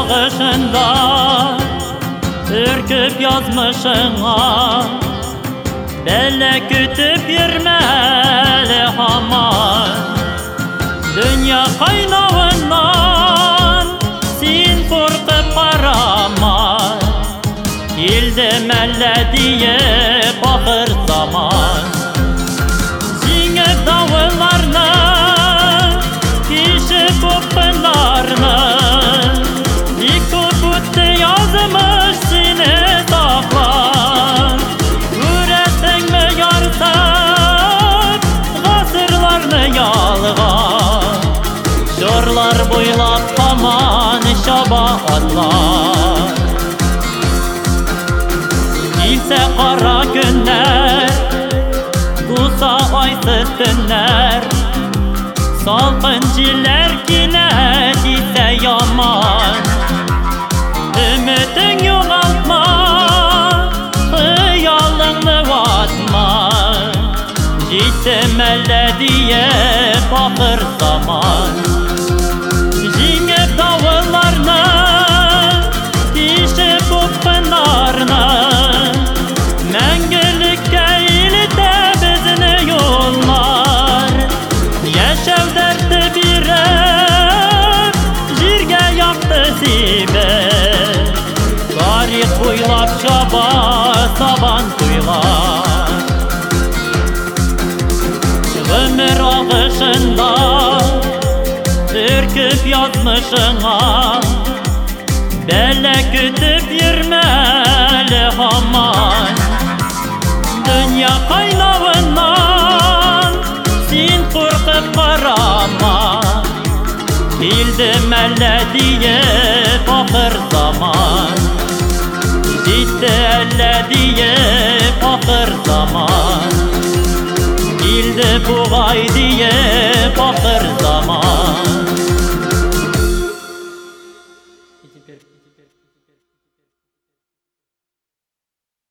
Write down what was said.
ağışında ürküp yazmışına, belle kütüp yürmeli haman. Dünya kaynağından sin korkup karama, kildi melle diye bakır zaman. Zingip davullarını, pişip pınarını, dikut kutu yazmış seni saklar. Üretsen mi yarsın gasırlarını yalgar, şorlar boylap kaman şabahatlar. İlse kara günler, kusa aysız tünler, salkın ciller yine ise yaman. Ümitin yoğaltma, hıyalını vatma, gittim elle diye bakır zaman. Zingip davullarını, dişip pınarını, mengülükte ilite bizini yollar. Yaşav derdi birip, jirge yaptı sibe, tarih buylap şaba saban kuylar. Ömür ağışında ürküp yazmışına, belle kütüp yürmeli haman. Dünya kaynağından sin korkup karama, bildim elle diye bakır zaman. Gitti elle diye bakır zaman, bildi buğay diye bakır zaman.